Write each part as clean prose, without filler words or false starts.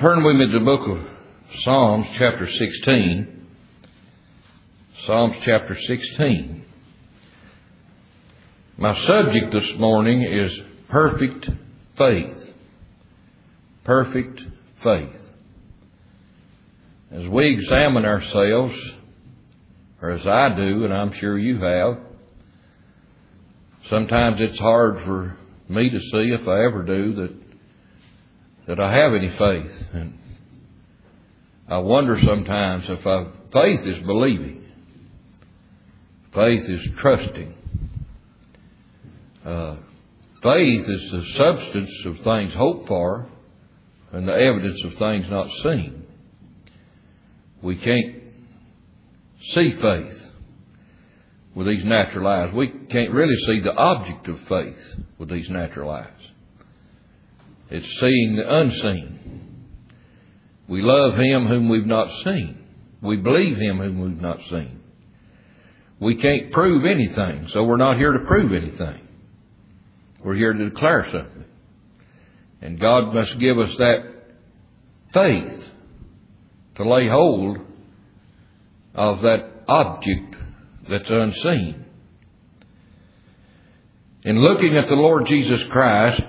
Turn with me to the book of Psalms chapter 16. Psalms chapter 16. My subject this morning is perfect faith. Perfect faith. As we examine ourselves, or as I do, and I'm sure you have, sometimes it's hard for me to see, if I ever do, that I have any faith. And I wonder sometimes if faith is believing. Faith is trusting. Faith is the substance of things hoped for and the evidence of things not seen. We can't see faith with these natural eyes. We can't really see the object of faith with these natural eyes. It's seeing the unseen. We love Him whom we've not seen. We believe Him whom we've not seen. We can't prove anything, so we're not here to prove anything. We're here to declare something. And God must give us that faith to lay hold of that object that's unseen. In looking at the Lord Jesus Christ,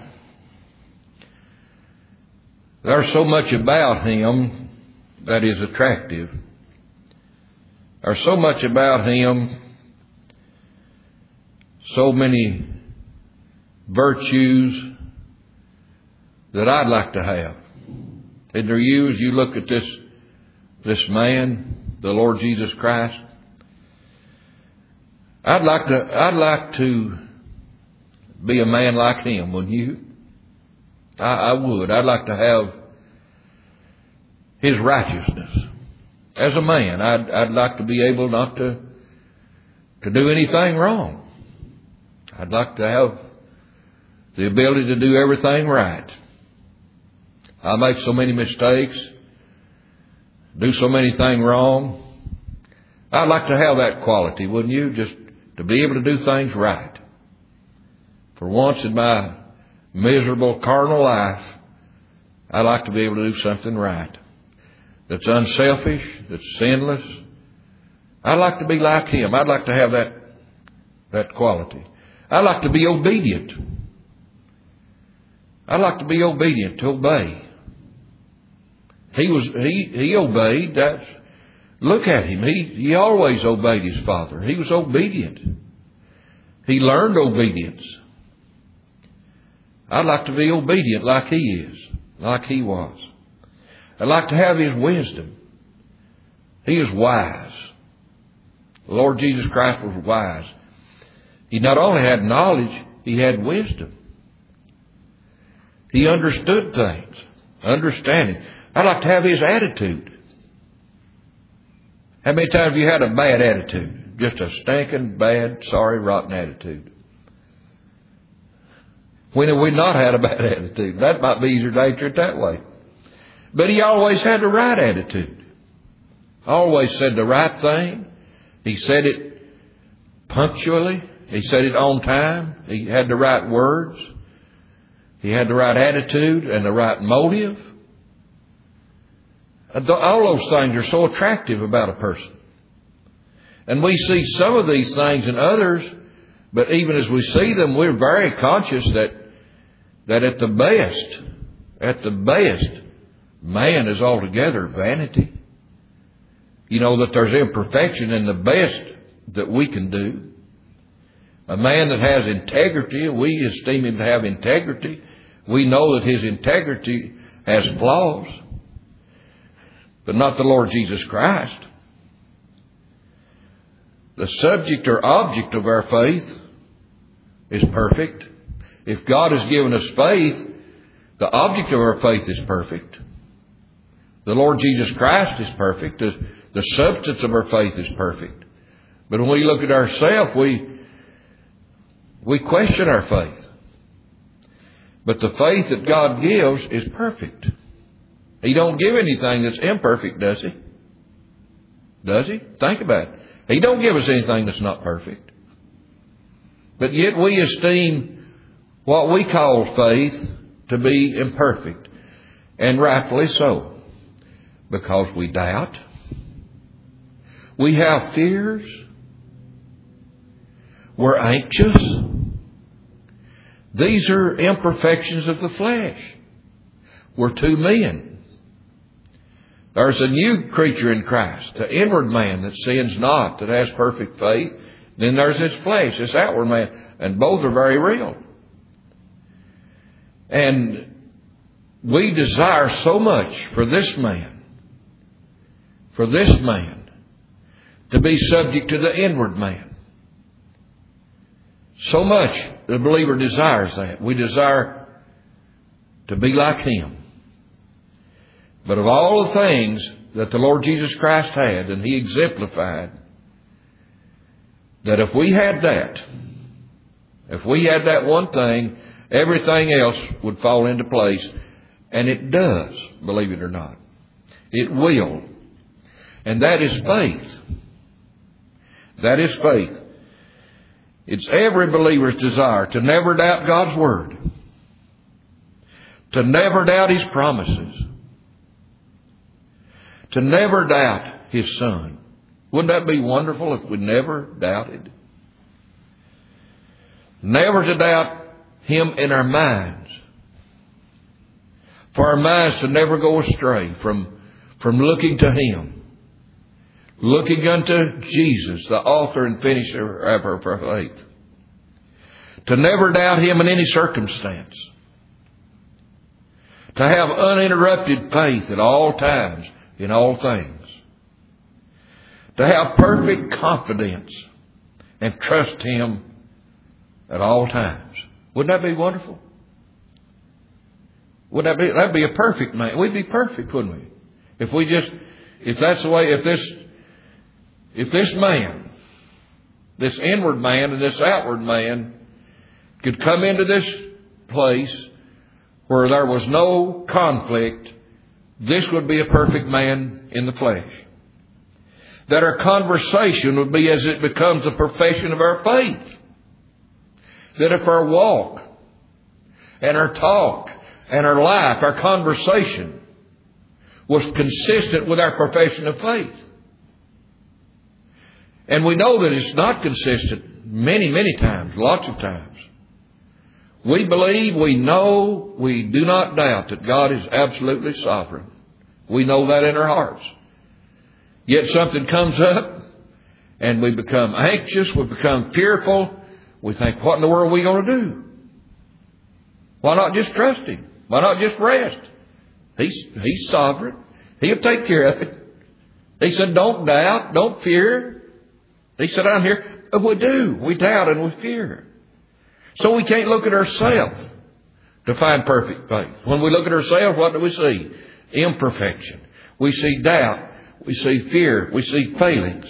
there's so much about Him that is attractive. There's so much about Him, so many virtues that I'd like to have. Isn't there you, as you look at this man, the Lord Jesus Christ? I'd like to be a man like Him, wouldn't you? I would. I'd like to have His righteousness. As a man, I'd like to be able not to do anything wrong. I'd like to have the ability to do everything right. I make so many mistakes, do so many things wrong. I'd like to have that quality, wouldn't you? Just to be able to do things right. For once in my miserable carnal life, I'd like to be able to do something right. That's unselfish, that's sinless. I'd like to be like Him. I'd like to have that quality. I'd like to be obedient. I'd like to be obedient, to obey. He obeyed. Look at Him. He always obeyed His Father. He was obedient. He learned obedience. I'd like to be obedient like He is, like He was. I'd like to have His wisdom. He is wise. The Lord Jesus Christ was wise. He not only had knowledge, He had wisdom. He understood things, understanding. I'd like to have His attitude. How many times have you had a bad attitude? Just a stinking, bad, sorry, rotten attitude. When have we not had a bad attitude? That might be easier to answer it that way. But He always had the right attitude. Always said the right thing. He said it punctually. He said it on time. He had the right words. He had the right attitude and the right motive. All those things are so attractive about a person. And we see some of these things in others, but even as we see them, we're very conscious that at the best, man is altogether vanity. You know, that there's imperfection in the best that we can do. A man that has integrity, we esteem him to have integrity. We know that his integrity has flaws, but not the Lord Jesus Christ. The subject or object of our faith is perfect. If God has given us faith, the object of our faith is perfect. The Lord Jesus Christ is perfect. The substance of our faith is perfect. But when we look at ourselves, we question our faith. But the faith that God gives is perfect. He don't give anything that's imperfect, does He? Does He? Think about it. He don't give us anything that's not perfect. But yet we esteem what we call faith to be imperfect. And rightfully so. Because we doubt. We have fears. We're anxious. These are imperfections of the flesh. We're two men. There's a new creature in Christ, the inward man that sins not, that has perfect faith. Then there's this flesh, this outward man, and both are very real. And we desire so much for this man, to be subject to the inward man. So much the believer desires that. We desire to be like him. But of all the things that the Lord Jesus Christ had and he exemplified, that if we had that one thing, everything else would fall into place. And it does, believe it or not. It will. And that is faith. That is faith. It's every believer's desire to never doubt God's Word. To never doubt His promises. To never doubt His Son. Wouldn't that be wonderful if we never doubted? Never to doubt Him in our minds. For our minds to never go astray from looking to Him. Looking unto Jesus, the author and finisher of our faith. To never doubt Him in any circumstance. To have uninterrupted faith at all times, in all things. To have perfect confidence and trust Him at all times. Wouldn't that be wonderful? That'd be a perfect man. We'd be perfect, wouldn't we? If that's the way, if this man, this inward man and this outward man could come into this place where there was no conflict, this would be a perfect man in the flesh. That our conversation would be as it becomes a profession of our faith. That if our walk and our talk and our life, our conversation was consistent with our profession of faith. And we know that it's not consistent many, many times, lots of times. We believe, we know, we do not doubt that God is absolutely sovereign. We know that in our hearts. Yet something comes up and we become anxious, we become fearful. We think, what in the world are we going to do? Why not just trust Him? Why not just rest? He's sovereign. He'll take care of it. He said, don't doubt, don't fear. He said, I'm here. But we do. We doubt and we fear. So we can't look at ourselves to find perfect faith. When we look at ourselves, what do we see? Imperfection. We see doubt. We see fear. We see failings.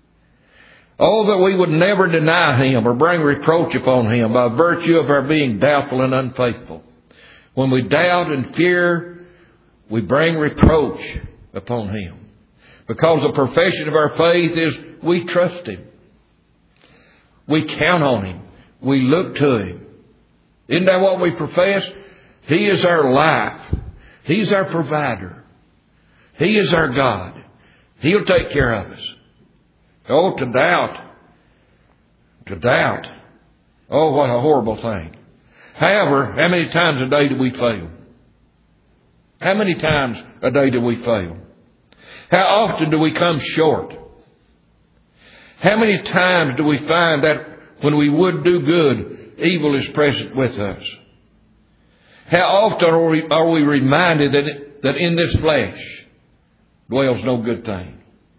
Oh, that we would never deny Him or bring reproach upon Him by virtue of our being doubtful and unfaithful. When we doubt and fear, we bring reproach upon Him. Because the profession of our faith is we trust Him. We count on Him. We look to Him. Isn't that what we profess? He is our life. He's our provider. He is our God. He'll take care of us. Oh, to doubt. To doubt. Oh, what a horrible thing. However, how many times a day do we fail? How many times a day do we fail? How often do we come short? How many times do we find that when we would do good, evil is present with us? How often are we reminded that in this flesh dwells no good thing?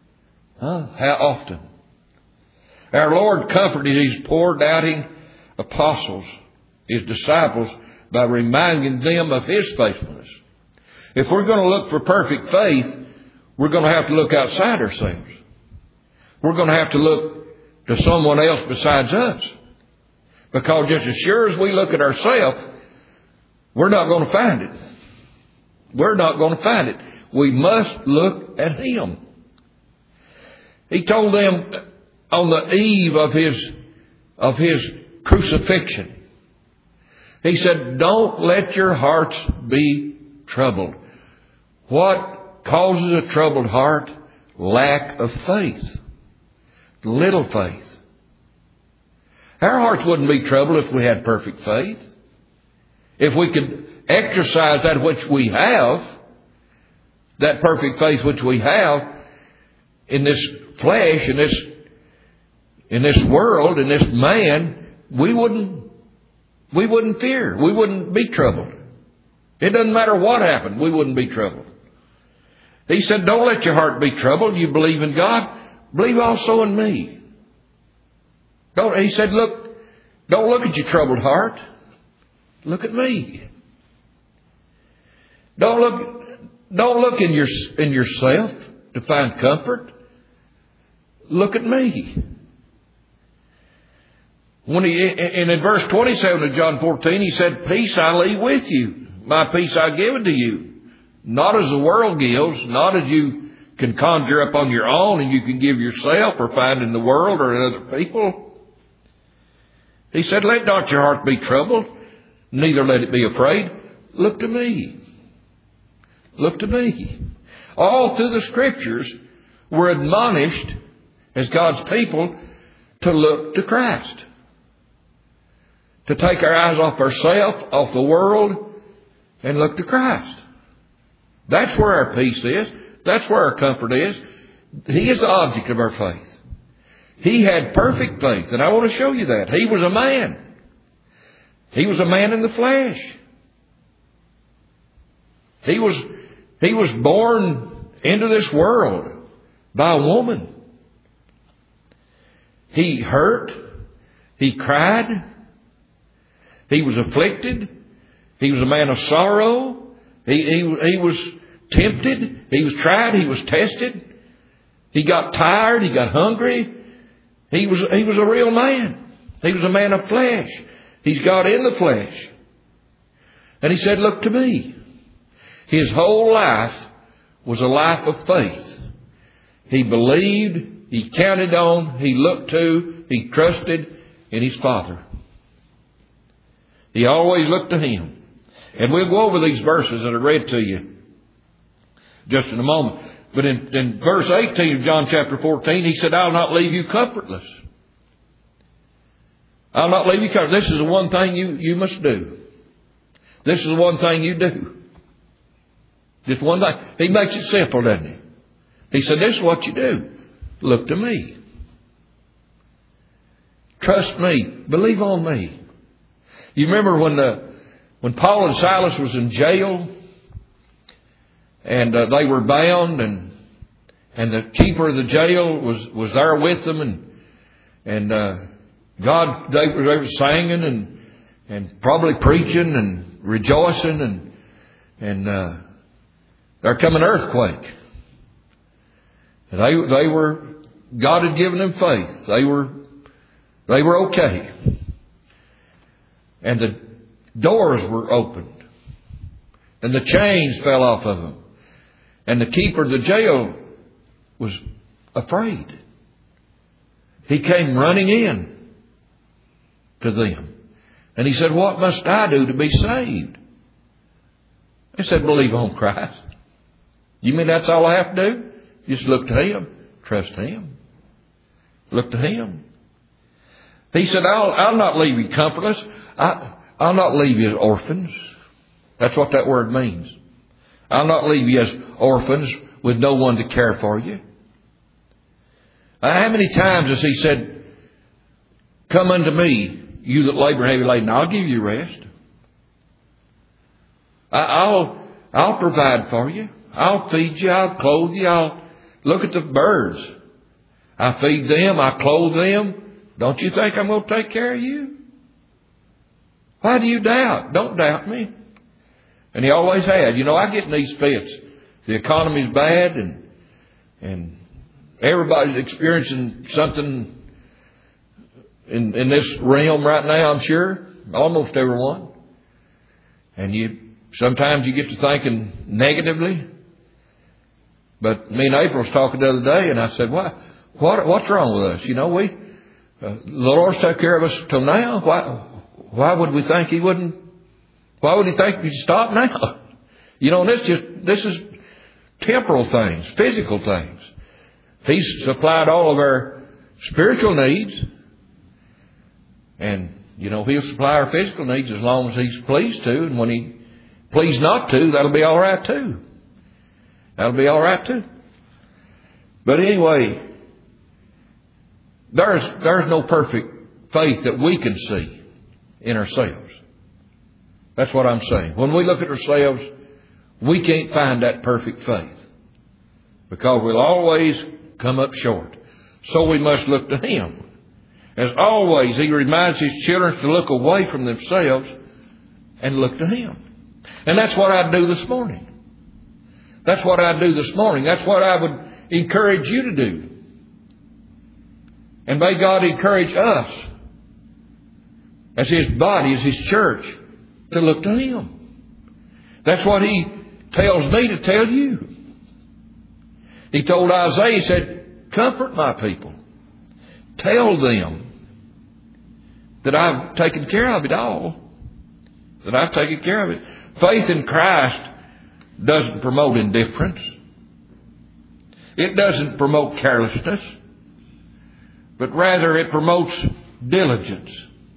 How often? Our Lord comforted His poor doubting apostles, His disciples, by reminding them of His faithfulness. If we're going to look for perfect faith, we're going to have to look outside ourselves. We're going to have to look to someone else besides us. Because just as sure as we look at ourselves, we're not going to find it. We're not going to find it. We must look at Him. He told them on the eve of His crucifixion, He said, don't let your hearts be troubled. What causes a troubled heart? Lack of faith. Little faith. Our hearts wouldn't be troubled if we had perfect faith. If we could exercise that which we have, that perfect faith which we have in this flesh, in this world, in this man, we wouldn't fear. We wouldn't be troubled. It doesn't matter what happened. We wouldn't be troubled. He said, don't let your heart be troubled. You believe in God. Believe also in me. He said, don't look at your troubled heart. Look at me. Don't look in yourself to find comfort. Look at me. In verse 27 of John 14, he said, peace I leave with you. My peace I give unto you. Not as the world gives, not as you can conjure up on your own and you can give yourself or find in the world or in other people. He said, let not your heart be troubled, neither let it be afraid. Look to me. Look to me. All through the Scriptures, we're admonished as God's people to look to Christ. To take our eyes off ourselves, off the world, and look to Christ. That's where our peace is. That's where our comfort is. He is the object of our faith. He had perfect faith, and I want to show you that. He was a man. He was a man in the flesh. He was born into this world by a woman. He hurt. He cried. He was afflicted. He was a man of sorrow. He was tempted. He was tried. He was tested. He got tired. He got hungry. He was a real man. He was a man of flesh. He's God in the flesh. And he said, look to me. His whole life was a life of faith. He believed. He counted on. He looked to. He trusted in his Father. He always looked to Him. And we'll go over these verses that I read to you just in a moment. But in verse 18 of John chapter 14, He said, I'll not leave you comfortless. I'll not leave you comfortless. This is the one thing you must do. This is the one thing you do. Just one thing. He makes it simple, doesn't He? He said, this is what you do. Look to me. Trust me. Believe on me. You remember when Paul and Silas was in jail and they were bound and the keeper of the jail was there with them and God, they were singing and probably preaching and rejoicing and there come an earthquake. And they were, God had given them faith. They were okay. And the doors were opened. And the chains fell off of them. And the keeper of the jail was afraid. He came running in to them. And he said, what must I do to be saved? They said, believe on Christ. You mean that's all I have to do? Just look to Him. Trust Him. Look to Him. He said, I'll not leave you comfortless. I'll not leave you as orphans. That's what that word means. I'll not leave you as orphans with no one to care for you. How many times has He said, come unto me, you that labor and heavy laden, I'll give you rest. I'll provide for you. I'll feed you. I'll clothe you. I'll look at the birds. I feed them. I clothe them. Don't you think I'm going to take care of you? Why do you doubt? Don't doubt me. And He always had. You know, I get in these fits. The economy's bad and everybody's experiencing something in this realm right now, I'm sure. Almost everyone. And sometimes you get to thinking negatively. But me and April was talking the other day, and I said, what's wrong with us? You know, the Lord's took care of us till now. Why would we think He wouldn't? Why would He think we'd stop now? You know, this is temporal things, physical things. He's supplied all of our spiritual needs. And, He'll supply our physical needs as long as He's pleased to. And when He pleased not to, that'll be all right too. That'll be all right too. But anyway, there's no perfect faith that we can see in ourselves. That's what I'm saying. When we look at ourselves, we can't find that perfect faith, because we'll always come up short. So we must look to Him. As always, He reminds His children to look away from themselves and look to Him. And that's what I do this morning. That's what I do this morning. That's what I would encourage you to do. And may God encourage us as His body, as His church, to look to Him. That's what He tells me to tell you. He told Isaiah, He said, comfort my people. Tell them that I've taken care of it all. That I've taken care of it. Faith in Christ doesn't promote indifference. It doesn't promote carelessness. But rather it promotes diligence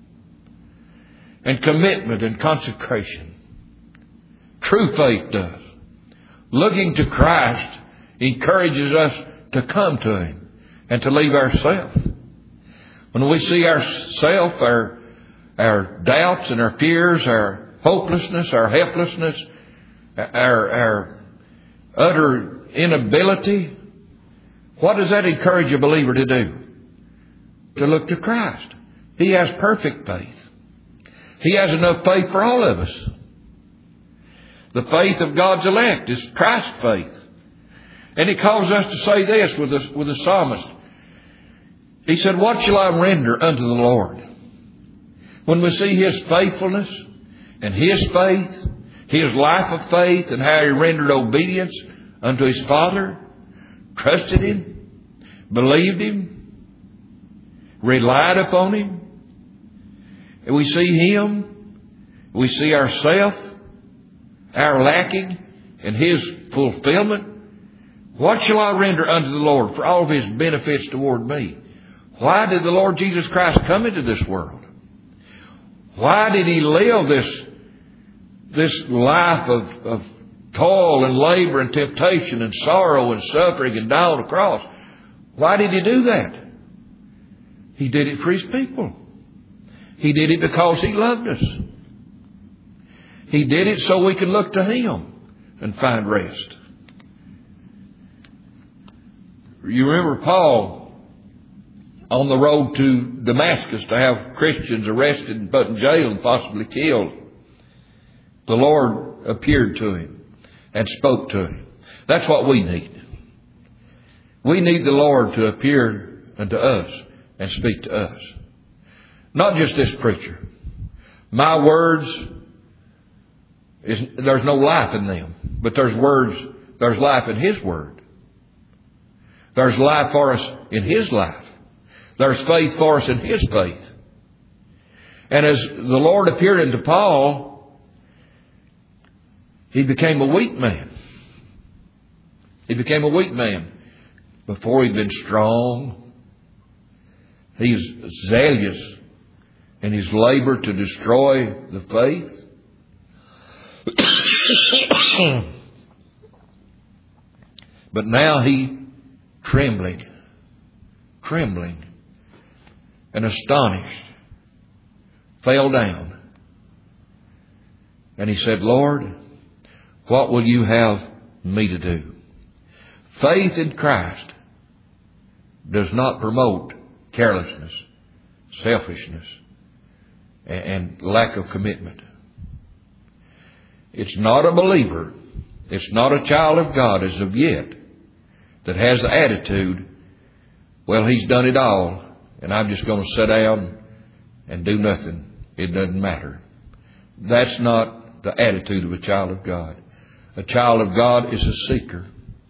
and commitment and consecration. True faith does. Looking to Christ encourages us to come to Him and to leave ourselves. When we see ourselves, our doubts and our fears, our hopelessness, our helplessness, our utter inability, what does that encourage a believer to do? To look to Christ. He has perfect faith. He has enough faith for all of us. The faith of God's elect is Christ's faith. And He calls us to say this with the psalmist. He said, what shall I render unto the Lord? When we see His faithfulness and His faith, His life of faith, and how He rendered obedience unto His Father, trusted Him, believed Him, relied upon Him, and we see Him, we see ourself, our lacking, and His fulfillment. What shall I render unto the Lord for all of His benefits toward me? Why did the Lord Jesus Christ come into this world? Why did He live this life of toil and labor and temptation and sorrow and suffering and die on the cross? Why did He do that? He did it for His people. He did it because He loved us. He did it so we can look to Him and find rest. You remember Paul on the road to Damascus to have Christians arrested and put in jail and possibly killed. The Lord appeared to him and spoke to him. That's what we need. We need the Lord to appear unto us and speak to us. Not just this preacher. My words, there's no life in them. But there's life in His Word. There's life for us in His life. There's faith for us in His faith. And as the Lord appeared unto Paul, he became a weak man. He became a weak man. Before he'd been strong. He's zealous in his labor to destroy the faith. But now he trembling and astonished, fell down. And he said, Lord, what will you have me to do? Faith in Christ does not promote carelessness, selfishness, and lack of commitment. It's not a believer, it's not a child of God as of yet that has the attitude, well, he's done it all, and I'm just going to sit down and do nothing. It doesn't matter. That's not the attitude of a child of God. A child of God is a seeker.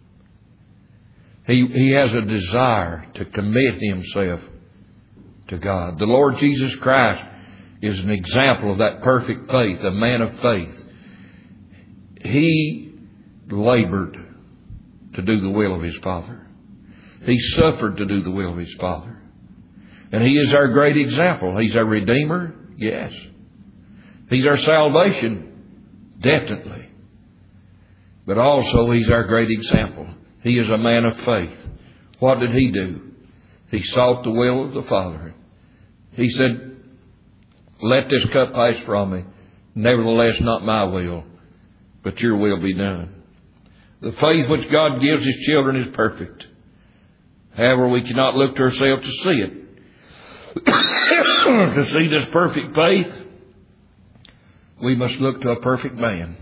He has a desire to commit himself to God. The Lord Jesus Christ is an example of that perfect faith, a man of faith. He labored to do the will of His Father. He suffered to do the will of His Father. And He is our great example. He's our Redeemer, yes. He's our salvation, definitely. But also He's our great example. He is a man of faith. What did He do? He sought the will of the Father. He said, let this cup pass from me. Nevertheless, not my will, but your will be done. The faith which God gives His children is perfect. However, we cannot look to ourselves to see it. To see this perfect faith, we must look to a perfect man.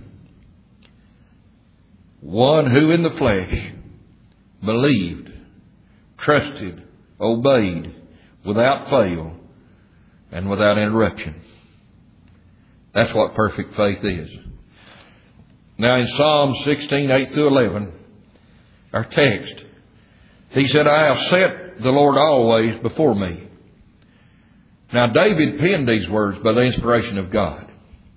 One who in the flesh believed, trusted, obeyed, without fail, and without interruption. That's what perfect faith is. Now in Psalm 16, 8 through 11, our text, he said, I have set the Lord always before me. Now David penned these words by the inspiration of God.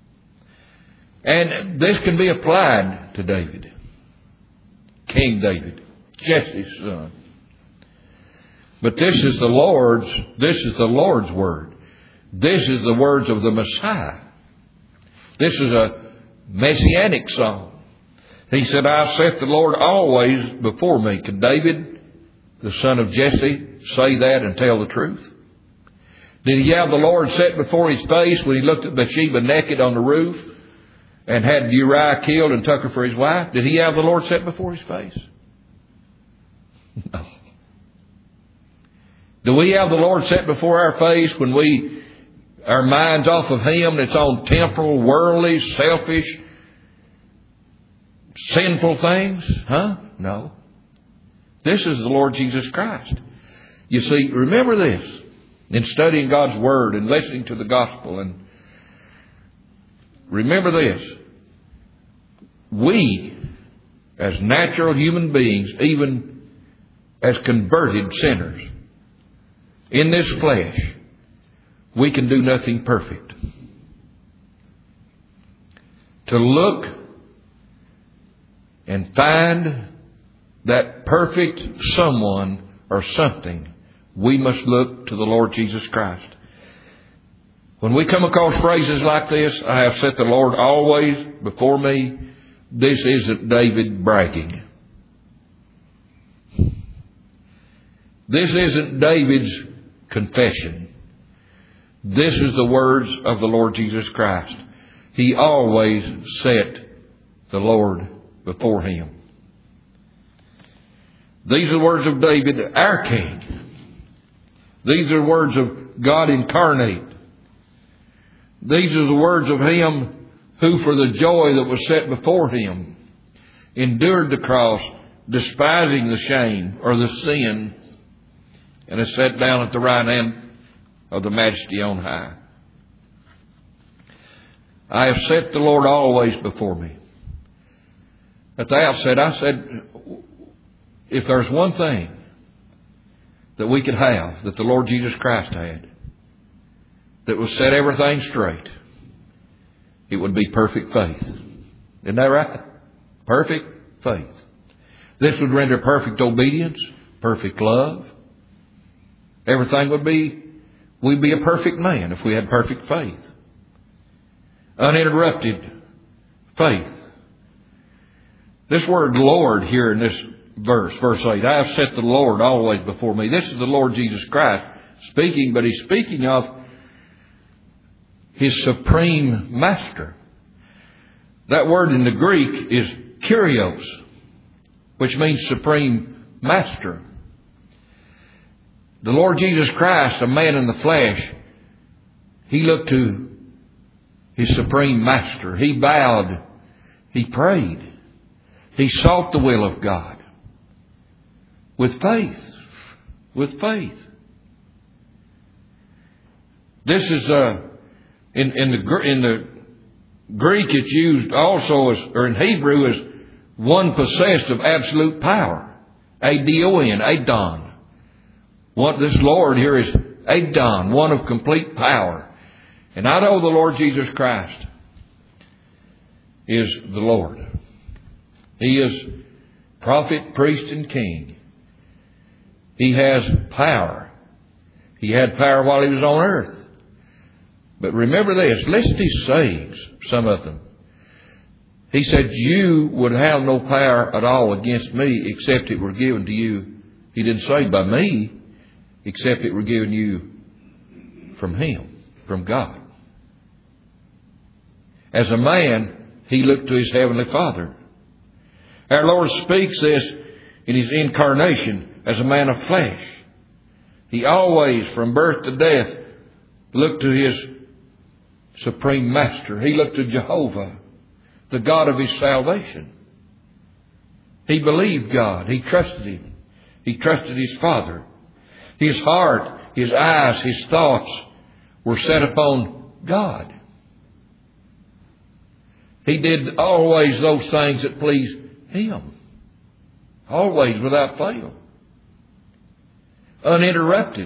And this can be applied to David. King David, Jesse's son. But this is the Lord's word. This is the words of the Messiah. This is a messianic song. He said, I set the Lord always before me. Could David, the son of Jesse, say that and tell the truth? Did he have the Lord set before his face when he looked at Bathsheba naked on the roof and had Uriah killed and took her for his wife? Did he have the Lord set before his face? No. Do we have the Lord set before our face when our mind's off of Him and it's on temporal, worldly, selfish, sinful things? No. This is the Lord Jesus Christ. You see, remember this. In studying God's Word and listening to the gospel, and remember this. We, as natural human beings, even as converted sinners, in this flesh, we can do nothing perfect. To look and find that perfect someone or something, we must look to the Lord Jesus Christ. When we come across phrases like this, I have set the Lord always before me, this isn't David bragging. This isn't David's confession. This is the words of the Lord Jesus Christ. He always set the Lord before him. These are the words of David, our King. These are the words of God incarnate. These are the words of Him who, for the joy that was set before Him, endured the cross, despising the shame or the sin, and is set down at the right hand of the Majesty on high. I have set the Lord always before me. At the outset, I said, if there's one thing that we could have, that the Lord Jesus Christ had, that would set everything straight, it would be perfect faith. Isn't that right? Perfect faith. This would render perfect obedience, perfect love. Everything we'd be a perfect man if we had perfect faith. Uninterrupted faith. This word Lord here in this verse 8, I have set the Lord always before me. This is the Lord Jesus Christ speaking, but He's speaking of His supreme master. That word in the Greek is Kyrios, which means supreme master. The Lord Jesus Christ, a man in the flesh, He looked to His supreme master. He bowed. He prayed. He sought the will of God. With faith. With faith. This is in the Greek it's used also as, or in Hebrew, as one possessed of absolute power. Adon, Adon. This Lord here is Adon, one of complete power. And I know the Lord Jesus Christ is the Lord. He is prophet, priest, and king. He has power. He had power while he was on earth. But remember this, listen to his sayings, some of them. He said, you would have no power at all against me except it were given to you. He didn't say by me, except it were given you from Him, from God. As a man, He looked to His Heavenly Father. Our Lord speaks this in His incarnation as a man of flesh. He always, from birth to death, looked to His Supreme Master. He looked to Jehovah, the God of His salvation. He believed God. He trusted Him. He trusted His Father. His heart, His eyes, His thoughts were set upon God. He did always those things that pleased Him. Always, without fail. Uninterrupted.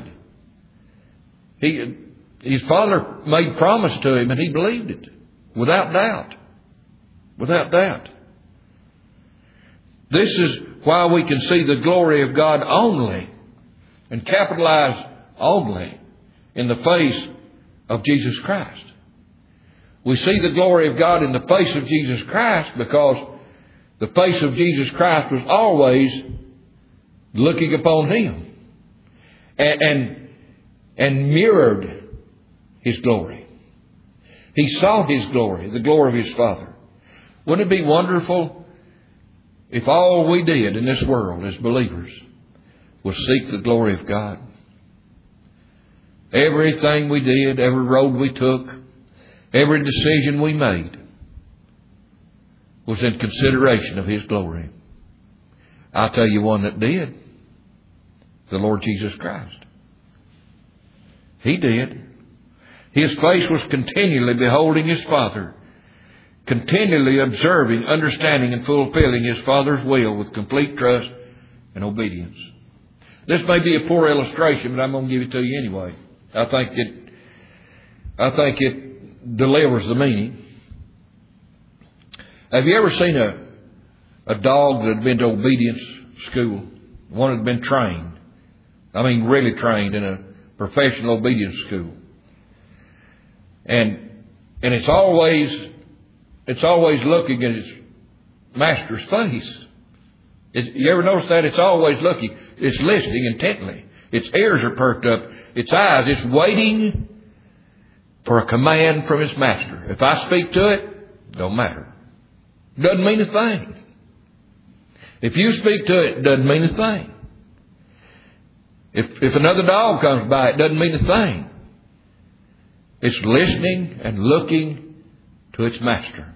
His Father made promise to Him and He believed it. Without doubt. Without doubt. This is why we can see the glory of God only and capitalize only in the face of Jesus Christ. We see the glory of God in the face of Jesus Christ because the face of Jesus Christ was always looking upon Him and mirrored His glory. He saw His glory, the glory of His Father. Wouldn't it be wonderful if all we did in this world as believers was seek the glory of God? Everything we did, every road we took, every decision we made was in consideration of His glory. I'll tell you one that did. The Lord Jesus Christ. He did. His face was continually beholding His Father, continually observing, understanding, and fulfilling His Father's will with complete trust and obedience. This may be a poor illustration, but I'm going to give it to you anyway. I think it delivers the meaning. Have you ever seen a dog that had been to obedience school? One that had been trained. I mean, really trained in a professional obedience school. And it's always looking at its master's face. You ever notice that? It's always looking. It's listening intently. Its ears are perked up. Its eyes. It's waiting for a command from its master. If I speak to it, don't matter. Doesn't mean a thing. If you speak to it, doesn't mean a thing. If another dog comes by, it doesn't mean a thing. It's listening and looking to its master.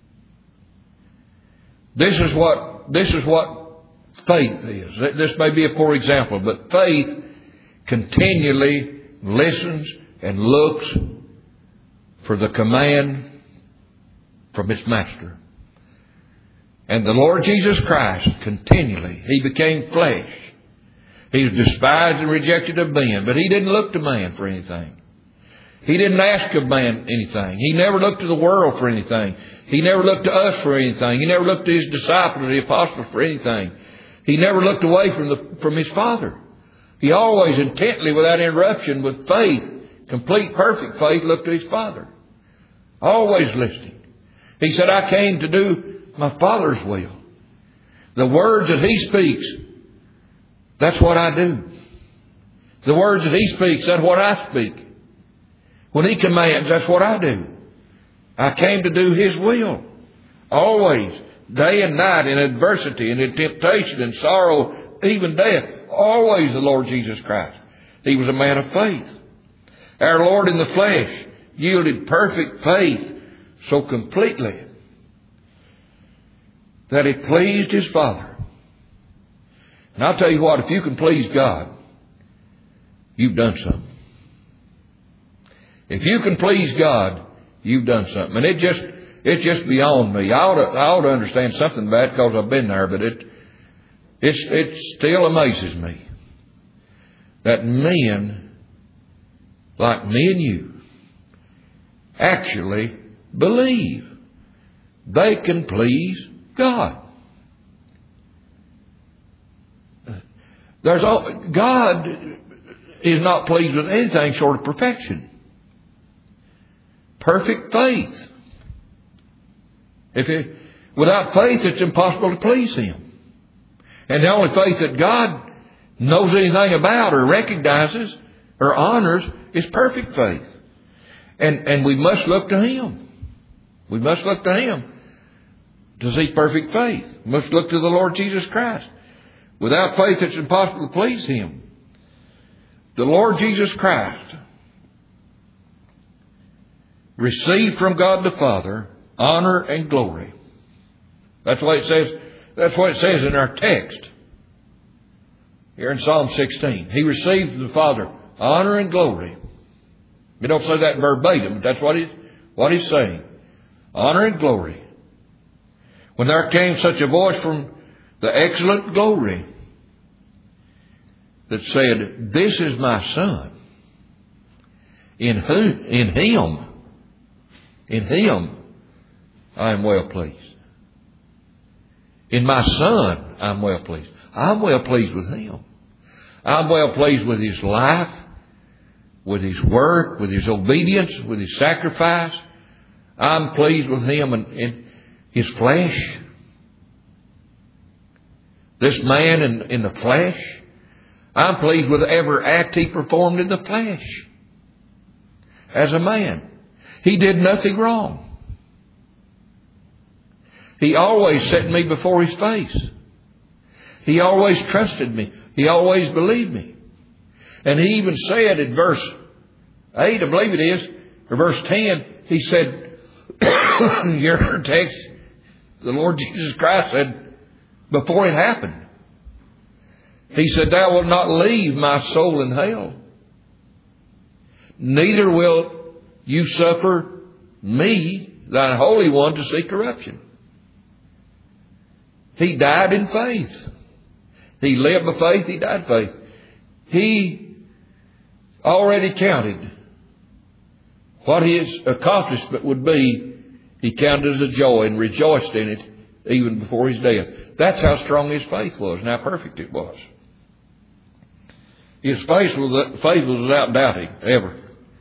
This is what faith is. This may be a poor example, but faith continually listens and looks for the command from its master. And the Lord Jesus Christ continually, He became flesh. He was despised and rejected of men, but He didn't look to man for anything. He didn't ask of man anything. He never looked to the world for anything. He never looked to us for anything. He never looked to His disciples, the apostles, for anything. He never looked away from His Father. He always intently, without interruption, with faith, complete, perfect faith, looked to His Father. Always listening. He said, I came to do my Father's will. The words that He speaks, that's what I do. The words that He speaks, that's what I speak. When He commands, that's what I do. I came to do His will. Always. Day and night, in adversity and in temptation and sorrow, even death. Always the Lord Jesus Christ. He was a man of faith. Our Lord in the flesh yielded perfect faith so completely that it pleased His Father. And I'll tell you what, if you can please God, you've done something. If you can please God, you've done something. And it's just beyond me. I ought to understand something about it because I've been there, but it still amazes me that men like me and you actually believe they can please God. God is not pleased with anything short of perfection. Perfect faith. Without faith, it's impossible to please Him. And the only faith that God knows anything about or recognizes or honors is perfect faith. And we must look to Him. We must look to Him to see perfect faith. We must look to the Lord Jesus Christ. Without faith, it's impossible to please Him. The Lord Jesus Christ received from God the Father honor and glory. That's what it says. That's what it says in our text here in Psalm 16. He received from the Father honor and glory. We don't say that verbatim, but that's what he's saying. Honor and glory. When there came such a voice from the excellent glory that said, "This is my Son, in Him I am well pleased." In my Son I'm well pleased. I'm well pleased with Him. I'm well pleased with His life, with His work, with His obedience, with His sacrifice. I'm pleased with Him in His flesh. This man in the flesh. I'm pleased with every act He performed in the flesh. As a man. He did nothing wrong. He always set me before His face. He always trusted me. He always believed me. And He even said in verse 8, I believe it is, or verse 10, He said, your text, the Lord Jesus Christ said, before it happened, He said, "Thou wilt not leave my soul in hell. Neither will you suffer me, thine Holy One, to see corruption." He died in faith. He lived by faith. He died by faith. He already counted what His accomplishment would be. He counted as a joy and rejoiced in it even before His death. That's how strong His faith was and how perfect it was. His faith was without doubting, ever.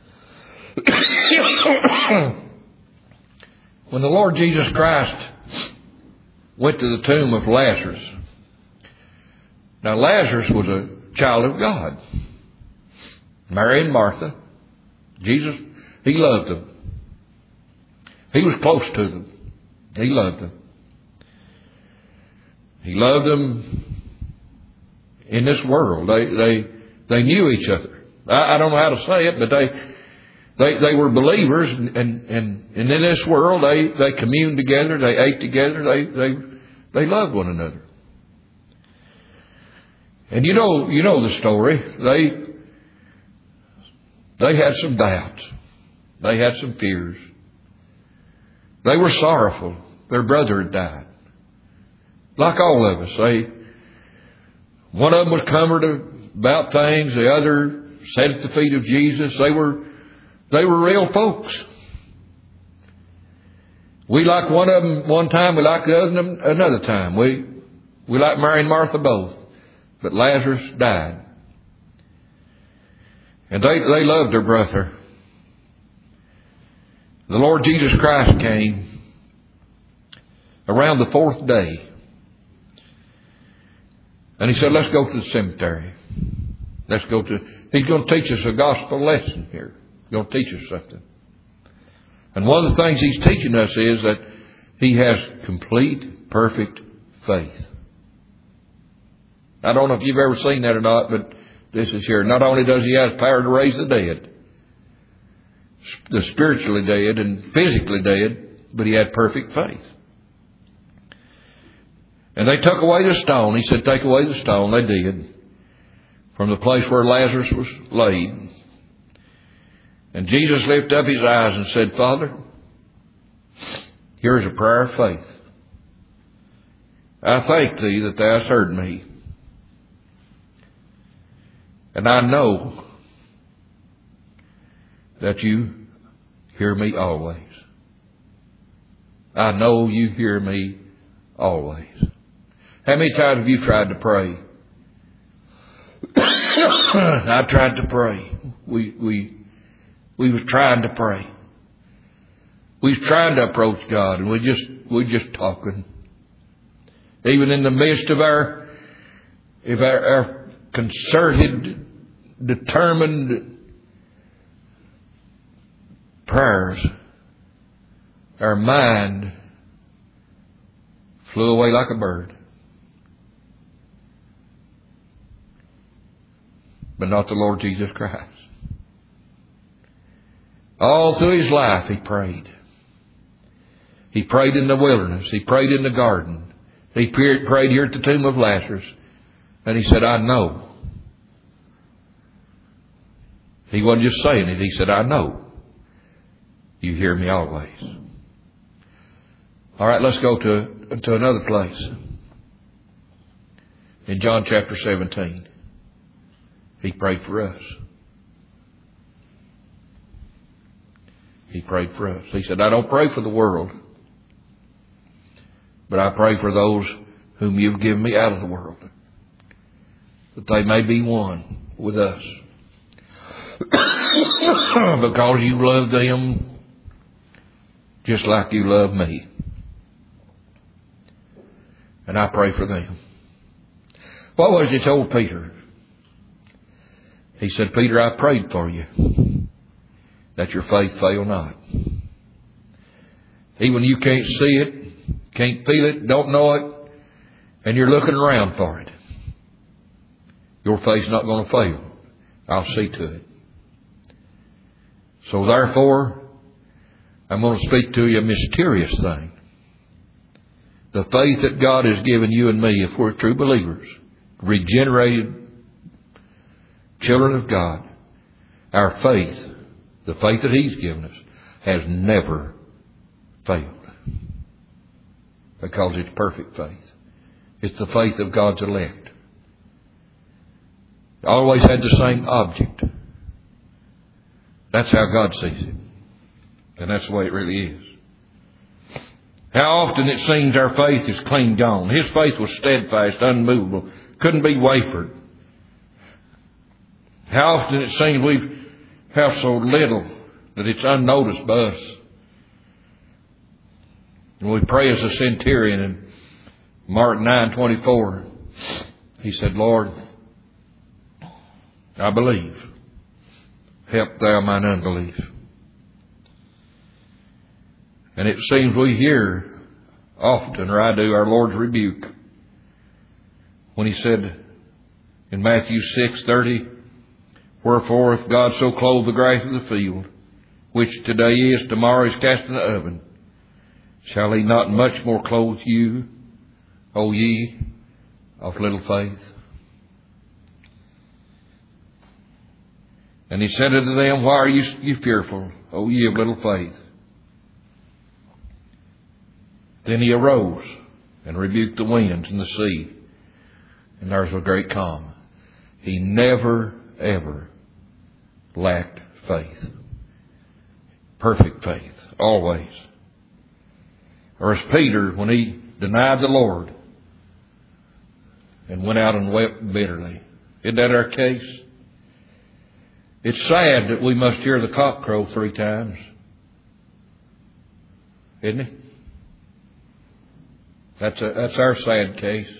When the Lord Jesus Christ went to the tomb of Lazarus. Now Lazarus was a child of God. Mary and Martha. Jesus, He loved them. He was close to them. He loved them. He loved them in this world. They knew each other. I don't know how to say it, but they were believers, and in this world they communed together, they ate together, they loved one another. And you know the story. They had some doubts. They had some fears. They were sorrowful. Their brother had died. Like all of us. One of them was comforted about things. The other sat at the feet of Jesus. They were real folks. We like one of them one time. We like the other another time. We like Mary and Martha both. But Lazarus died. And they loved their brother. The Lord Jesus Christ came around the fourth day. And He said, "Let's go to the cemetery. He's going to teach us a gospel lesson here. He's going to teach us something. And one of the things He's teaching us is that He has complete, perfect faith. I don't know if you've ever seen that or not, but this is here. Not only does He have power to raise the dead, the spiritually dead and physically dead, but He had perfect faith. And they took away the stone. He said, "Take away the stone." They did. From the place where Lazarus was laid. And Jesus lifted up His eyes and said, "Father, here is a prayer of faith. I thank Thee that Thou hast heard me. And I know that You hear me always. I know You hear me always." How many times have you tried to pray I tried to pray. We was trying to pray. We was trying to approach God, and we just talking. Even in the midst of our concerted, determined prayers, our mind flew away like a bird. But not the Lord Jesus Christ. All through his life he prayed. He prayed in the wilderness. He prayed in the garden. He prayed here at the tomb of Lazarus. And he said, I know. He wasn't just saying it. He said, I know. You hear me always. All right, let's go to another place. In John chapter 17. He prayed for us. He prayed for us. He said, I don't pray for the world, but I pray for those whom you've given me out of the world, that they may be one with us. Because you love them just like you love me. And I pray for them. What was he told Peter? He said, Peter, I prayed for you, that your faith fail not. Even you can't see it, can't feel it, don't know it, and you're looking around for it. Your faith's not going to fail. I'll see to it. So therefore, I'm going to speak to you a mysterious thing. The faith that God has given you and me, if we're true believers, regenerated children of God, our faith, the faith that he's given us, has never failed. Because it's perfect faith. It's the faith of God's elect. Always had the same object. That's how God sees it. And that's the way it really is. How often it seems our faith is clean gone. His faith was steadfast, unmovable, couldn't be wavered. How often it seems we have so little that it's unnoticed by us. And we pray as a centurion in Mark 9:24. He said, Lord, I believe. Help thou mine unbelief. And it seems we hear often, or I do, our Lord's rebuke when he said in Matthew 6:30, wherefore, if God so clothe the grass of the field, which today is, tomorrow is cast in the oven, shall he not much more clothe you, O ye of little faith? And he said unto them, why are you fearful, O ye of little faith? Then he arose and rebuked the winds and the sea, and there was a great calm. He never, ever lacked faith. Perfect faith, always. Or as Peter, when he denied the Lord and went out and wept bitterly. Isn't that our case? It's sad that we must hear the cock crow 3 times. Isn't it? That's our sad case.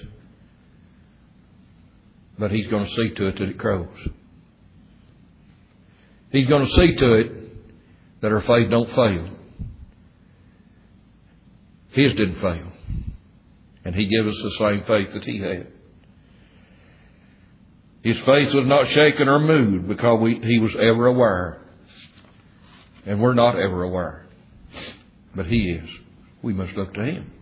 But he's going to see to it that it crows. He's going to see to it that our faith don't fail. His didn't fail. And he gave us the same faith that he had. His faith was not shaken or moved because he was ever aware. And we're not ever aware. But he is. We must look to him.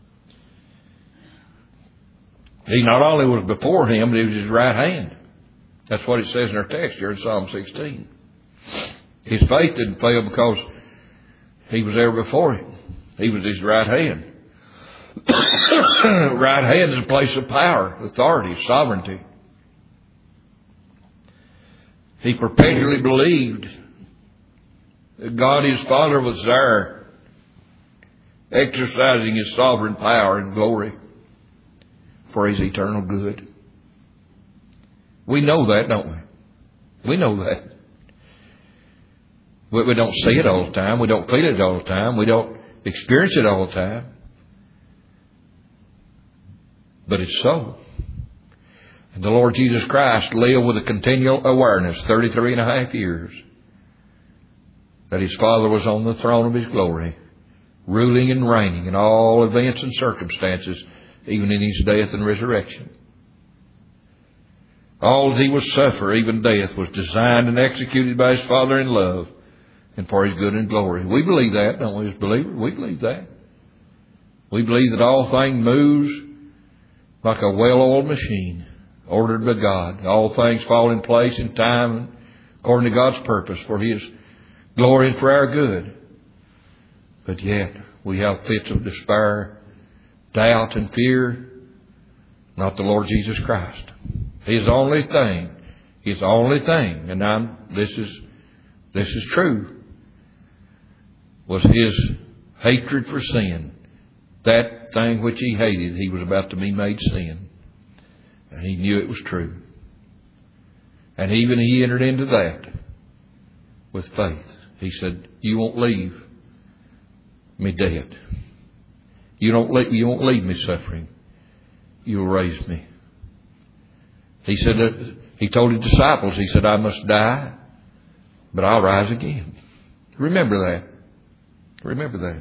He not only was before him, but he was his right hand. That's what it says in our text here in Psalm 16. His faith didn't fail because he was ever before him. He was his right hand. Right hand is a place of power, authority, sovereignty. He perpetually believed that God his Father was there, exercising his sovereign power and glory for his eternal good. We know that, don't we? We know that. We don't see it all the time. We don't feel it all the time. We don't experience it all the time. But it's so. And the Lord Jesus Christ lived with a continual awareness, 33 and a half years, that His Father was on the throne of His glory, ruling and reigning in all events and circumstances, even in His death and resurrection. All that He was suffer, even death, was designed and executed by His Father in love and for His good and glory. We believe that, don't we, as believers? We believe that. We believe that all things moves like a well-oiled machine, ordered by God. All things fall in place in time according to God's purpose for His glory and for our good. But yet, we have fits of despair, doubt, and fear. Not the Lord Jesus Christ. His only thing, and this is true, was His hatred for sin. That thing which He hated, He was about to be made sin. And He knew it was true. And even He entered into that with faith. He said, you won't leave me dead. You won't leave me suffering. You'll raise me. He said that, He told His disciples, He said, I must die, but I'll rise again. Remember that. Remember that.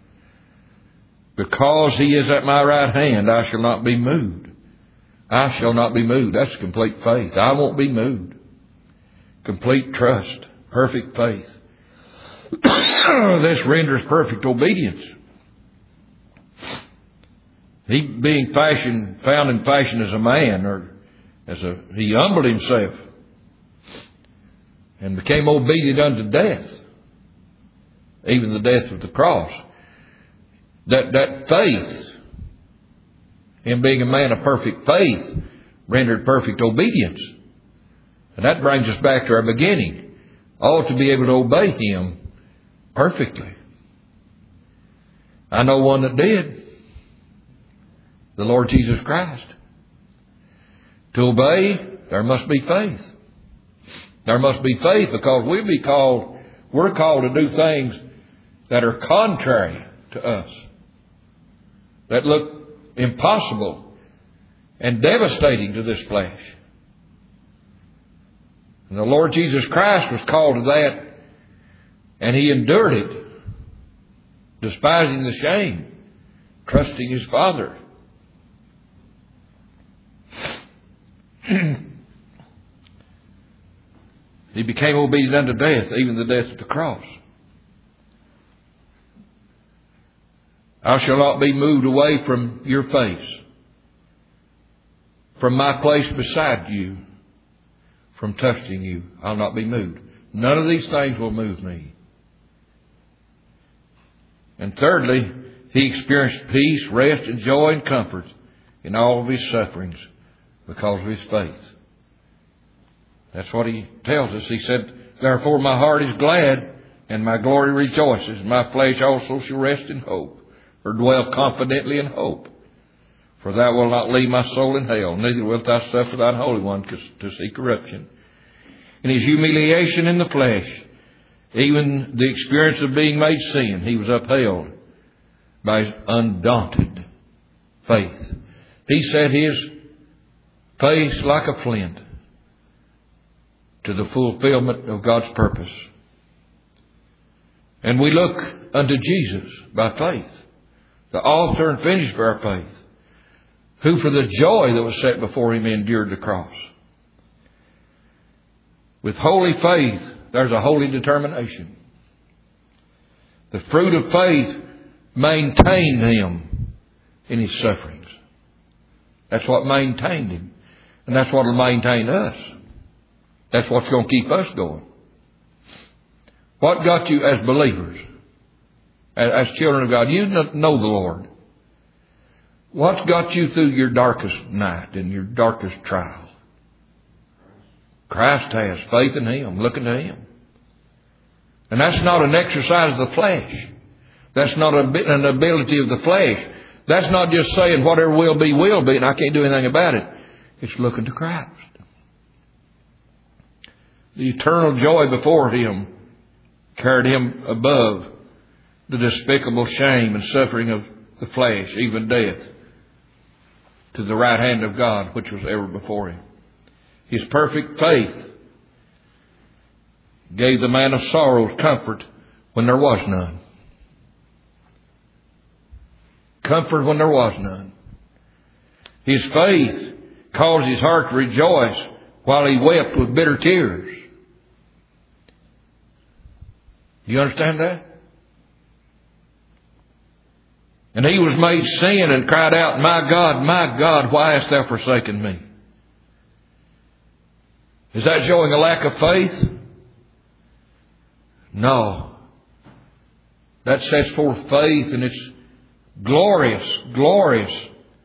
Because He is at my right hand, I shall not be moved. I shall not be moved. That's complete faith. I won't be moved. Complete trust. Perfect faith. This renders perfect obedience. He being found in fashion as a man, he humbled Himself and became obedient unto death, even the death of the cross. That faith, Him being a man of perfect faith, rendered perfect obedience. And that brings us back to our beginning. All to be able to obey Him perfectly. I know one that did. The Lord Jesus Christ. To obey, there must be faith. There must be faith because we're called to do things that are contrary to us, that look impossible and devastating to this flesh. And the Lord Jesus Christ was called to that, and He endured it, despising the shame, trusting His Father. He became obedient unto death, even the death of the cross. I shall not be moved away from your face, from my place beside you, from touching you. I'll not be moved. None of these things will move me. And thirdly, He experienced peace, rest, and joy and comfort in all of His sufferings because of His faith. That's what He tells us. He said, therefore my heart is glad and my glory rejoices. My flesh also shall rest in hope, or dwell confidently in hope. For Thou wilt not leave my soul in hell, neither wilt Thou suffer Thine Holy One to see corruption. In His humiliation in the flesh, even the experience of being made sin, He was upheld by His undaunted faith. He set His face like a flint to the fulfillment of God's purpose. And we look unto Jesus by faith, the author and finisher of our faith, who for the joy that was set before Him endured the cross. With holy faith, there's a holy determination. The fruit of faith maintained Him in His sufferings. That's what maintained Him. And that's what will maintain us. That's what's going to keep us going. What got you as believers, as children of God? You know the Lord. What's got you through your darkest night and your darkest trial? Christ has. Faith in Him, looking to Him. And that's not an exercise of the flesh. That's not an ability of the flesh. That's not just saying whatever will be, and I can't do anything about it. It's looking to Christ. The eternal joy before Him carried Him above the despicable shame and suffering of the flesh, even death, to the right hand of God, which was ever before Him. His perfect faith gave the man of sorrows comfort when there was none. Comfort when there was none. His faith caused his heart to rejoice while he wept with bitter tears. Do you understand that? And he was made sin and cried out, my God, why hast thou forsaken me? Is that showing a lack of faith? No. That sets forth faith, and it's glorious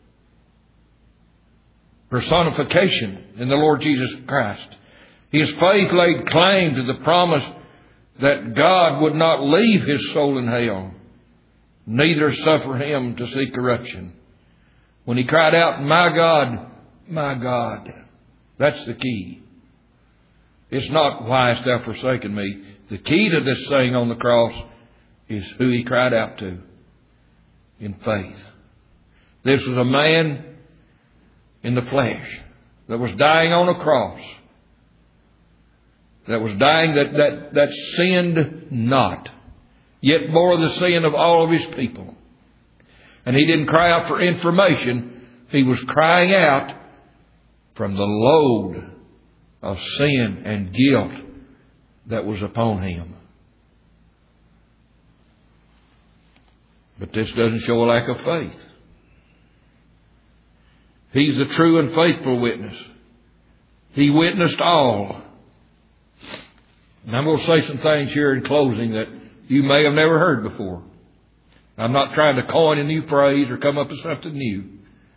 personification in the Lord Jesus Christ. His faith laid claim to the promise that God would not leave his soul in hell, neither suffer him to see corruption. When he cried out, my God, that's the key. It's not, why hast thou forsaken me? The key to this thing on the cross is who he cried out to in faith. This was a man in the flesh that was dying on a cross, that was dying that sinned not, yet bore the sin of all of his people. And he didn't cry out for information. He was crying out from the load of sin and guilt that was upon him. But this doesn't show a lack of faith. He's the true and faithful witness. He witnessed all. And I'm going to say some things here in closing that you may have never heard before. I'm not trying to coin a new phrase or come up with something new.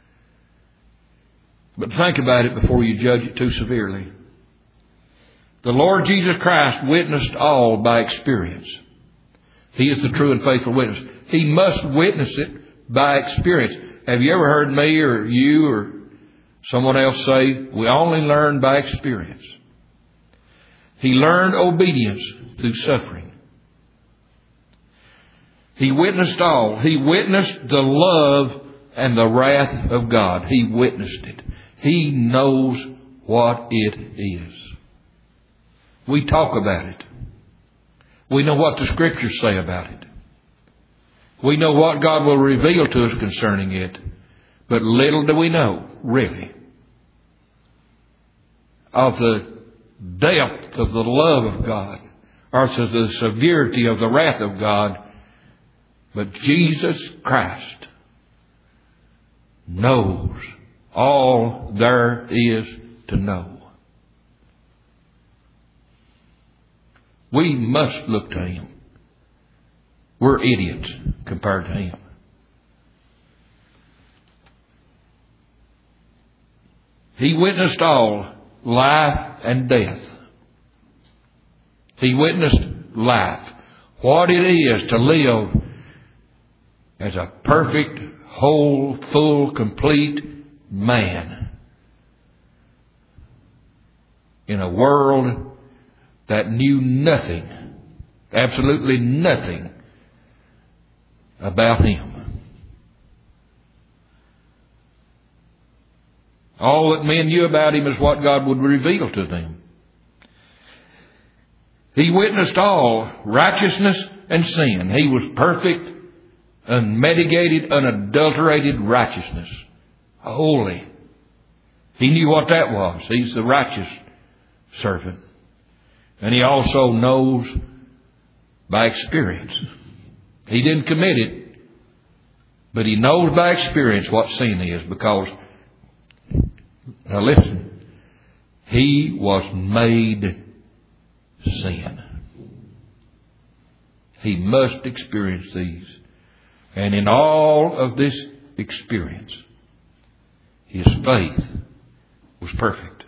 But think about it before you judge it too severely. The Lord Jesus Christ witnessed all by experience. He is the true and faithful witness. He must witness it by experience. Have you ever heard me or you or someone else say, we only learn by experience? He learned obedience through suffering. He witnessed all. He witnessed the love and the wrath of God. He witnessed it. He knows what it is. We talk about it. We know what the Scriptures say about it. We know what God will reveal to us concerning it. But little do we know, really, of the depth of the love of God, or to the severity of the wrath of God. But Jesus Christ knows all there is to know. We must look to Him. We're idiots compared to Him. He witnessed all, life and death. He witnessed life. What it is to live as a perfect, whole, full, complete man in a world that knew nothing, absolutely nothing about Him. All that men knew about Him is what God would reveal to them. He witnessed all, righteousness and sin. He was perfect, unmitigated, unadulterated righteousness. Holy. He knew what that was. He's the righteous servant. And He also knows by experience. He didn't commit it, but He knows by experience what sin is, because, now listen, He was made sin. He must experience these. And in all of this experience, His faith was perfect.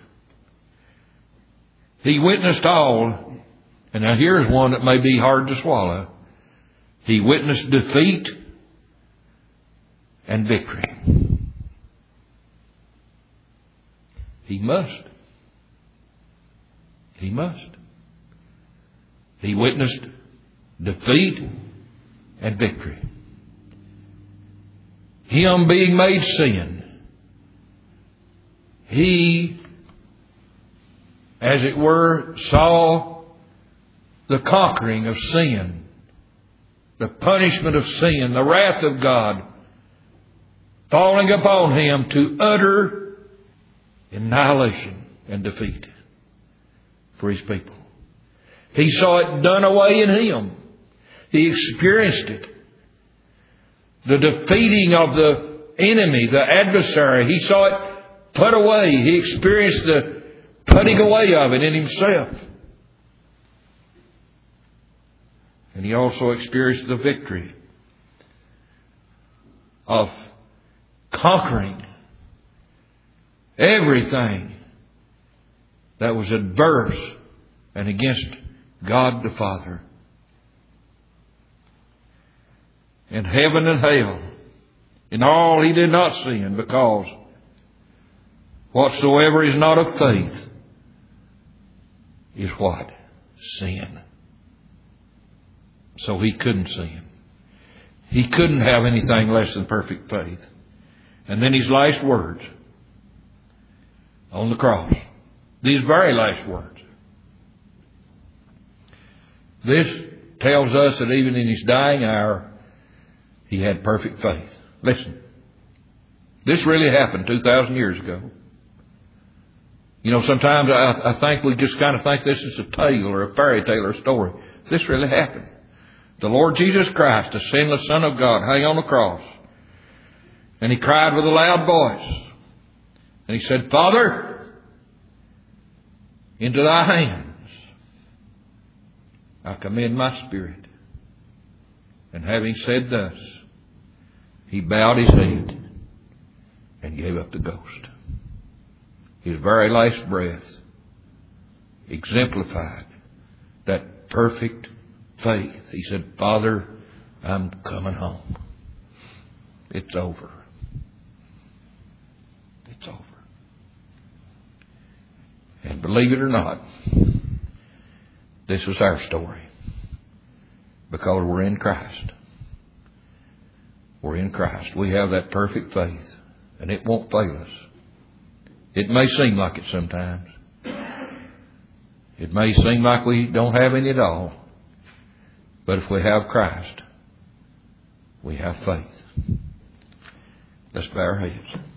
He witnessed all, and now here's one that may be hard to swallow. He witnessed defeat and victory. He must. He must. He witnessed defeat and victory. Him being made sin, He, as it were, saw the conquering of sin, the punishment of sin, the wrath of God falling upon Him to utter annihilation and defeat for His people. He saw it done away in Him. He experienced it. The defeating of the enemy, the adversary. He saw it put away. He experienced the putting away of it in Himself. And He also experienced the victory of conquering everything that was adverse and against God the Father. And heaven and hell, in all He did not sin, because whatsoever is not of faith is what? Sin. So He couldn't sin. He couldn't have anything less than perfect faith. And then His last words on the cross, these very last words. This tells us that even in His dying hour, He had perfect faith. Listen, this really happened 2,000 years ago. You know, sometimes I think we just kind of think this is a tale or a fairy tale or a story. This really happened. The Lord Jesus Christ, the sinless Son of God, hung on the cross. And He cried with a loud voice. And He said, Father, into Thy hands I commend my spirit. And having said thus, He bowed His head and gave up the ghost. His very last breath exemplified that perfect faith. He said, Father, I'm coming home. It's over. It's over. And believe it or not, this is our story. Because we're in Christ. We're in Christ. We have that perfect faith. And it won't fail us. It may seem like it sometimes. It may seem like we don't have any at all. But if we have Christ, we have faith. Let's bow our heads.